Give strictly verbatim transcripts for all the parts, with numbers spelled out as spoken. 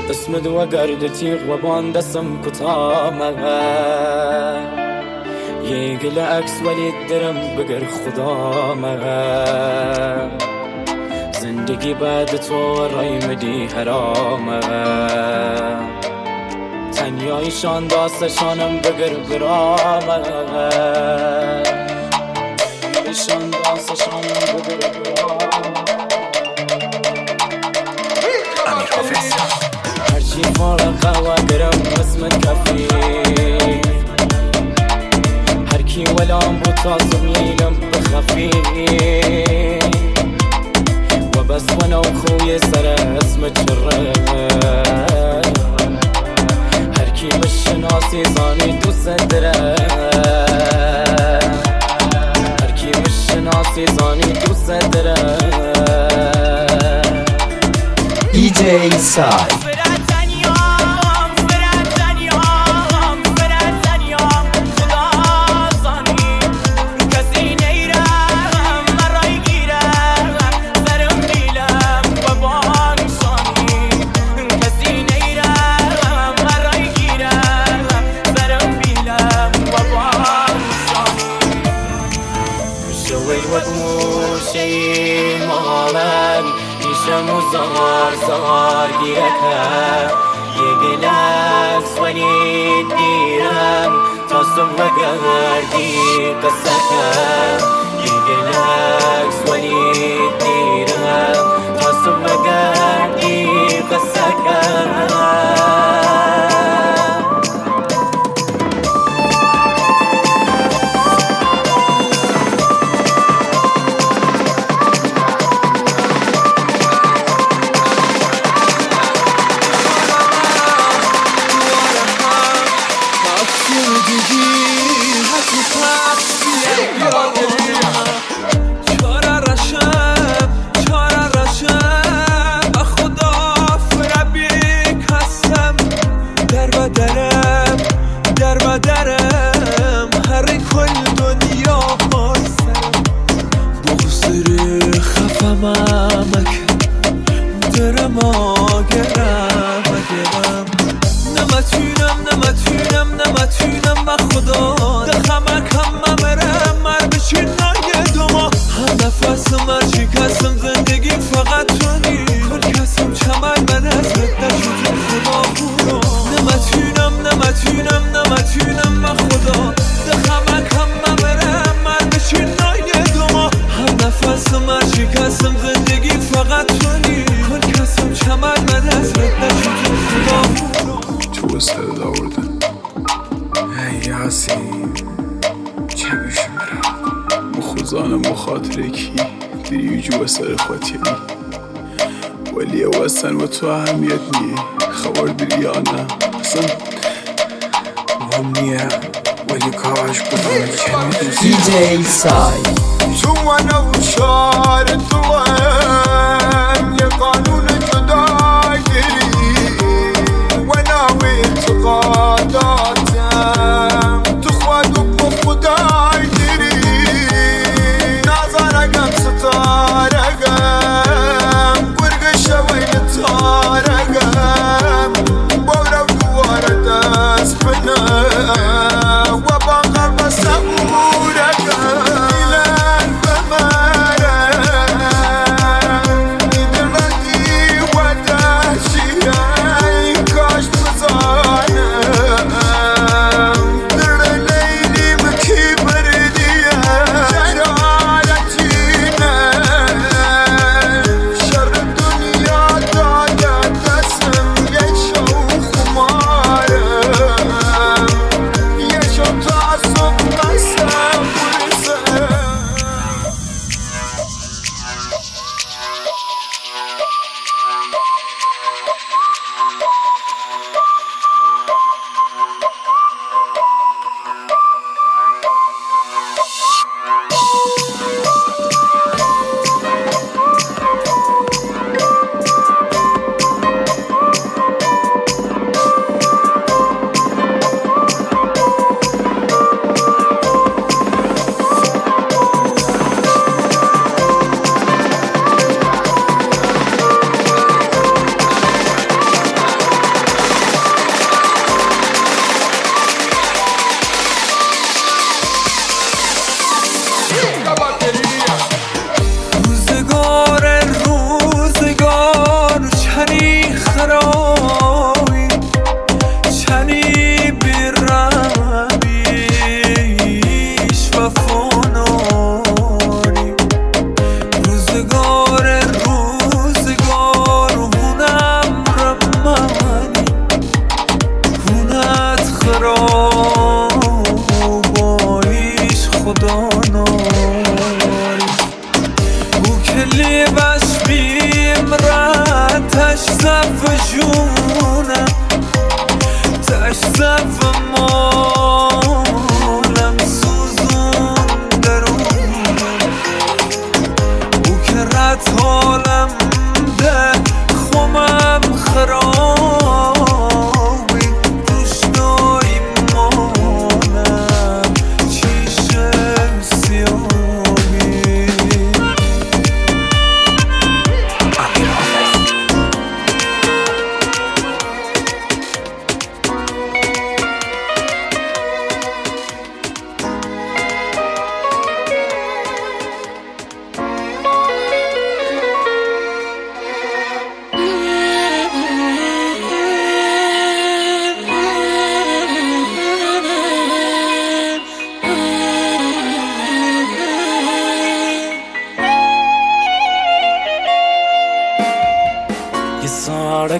اسمد وقرد تيغ وبان دسم كتامها يقل عكس ولي الدرم بقر خدامها زندگی بعد تو رای مدی حرامها تنیایشان داستشانم بقر برامها تنیایشان داستشانم بقر برامها امیر حافظ هرچی فارق قوا درم اسمت کفی هرکی ولام بود تاسم ییلم بخفی و بس وانا وخوی سر اسمت شره هرکی بشناسی زانی دوست دره هرکی بشناسی زانی دوست دره دی جی سای شي مالن يشمو زغار زغار جيركها يقلس ولي الديران تصم وقهر دي قصتها يقلس ولي الديران تصم وقهر دي قصتها خزانم بخاطر کی دری جو سر خاطری ولی واسن و تو اهمیت نیه خبر داری یا نه اصلا مهم نیه ولی کاش بودم کنی دی جی سای شو انا وشار الطوام يا قانون جدايري وانا وانتقاداتم تخوض بخداي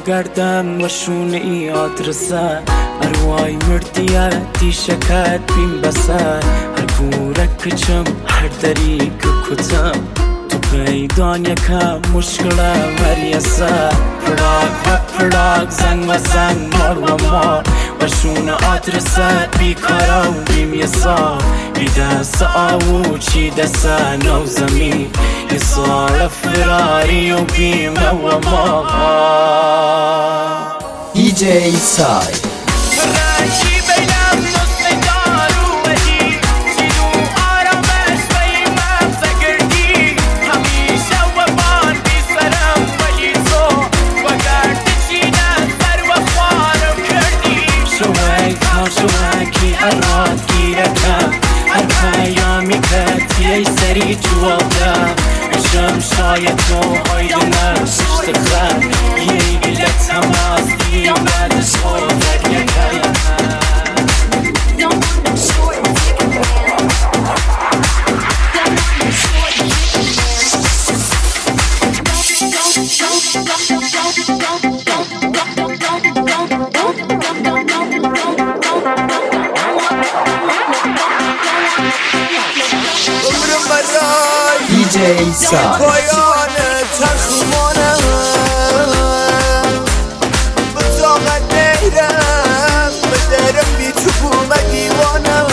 گردم و شونه ای آدرسه اروای مردیاتی شکت بیم بسه هر کوره کچم هر دری که کتم تو پیدان یکم مشکل مریسه پراغ و پراغ زنگ و زنگ مار و مار و شونه آدرسه بیکارا و بیم یه سال بی دست آو چی دست نو زمین یه سال فراری و بیمه و ما دی جی سای رنجی بینم نسل دارو بدی سیدو آرامش و این مغزه گردی همیشه و بان بی سرم ولی تو و گرد چینه سر و خوارم کردی شوی تا شوکی اراد گیرکم هر پیامی کتی ای سری جوالدم شم شاید تو هایده نشت خر یه گلت تماس دیم بعدش خود در یک دی جی سای پایان تخمانم به طاقت نیرم به درم بی تو بوم دیوانم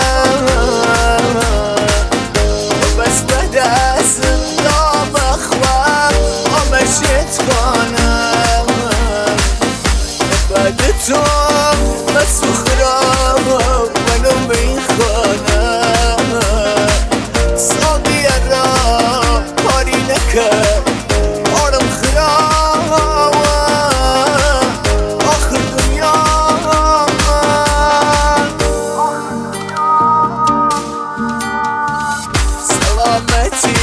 بس بعد از نام اخوام آمشت خانم بعد تو مسخرم منو میخوانم ساقی را پاری نکرد آرم خراب آخر دنیا سلامتی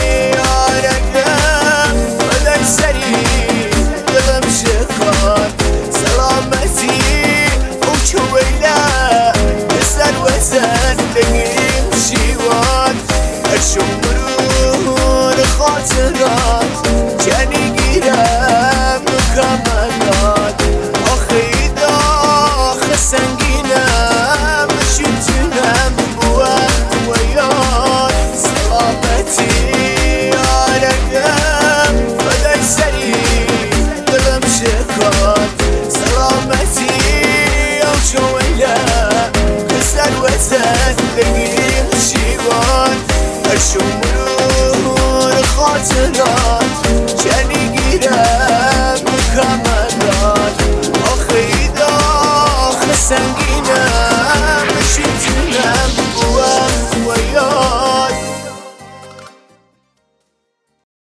آرگم بدن سری دلم شکار سلامتی او چویله بسر و زندگیم شیوان ارشم مرور خاطرات جنی گیرم مکملات آخی داخ سنگینم شیطنم بوه و یاد سلامتی آرگم بدن سری دلم شکار سلامتی او شویله بسر و زندگیم شیوان ارشم مرور خاطرات جنی گیرم مکملات آخی داخ سنگین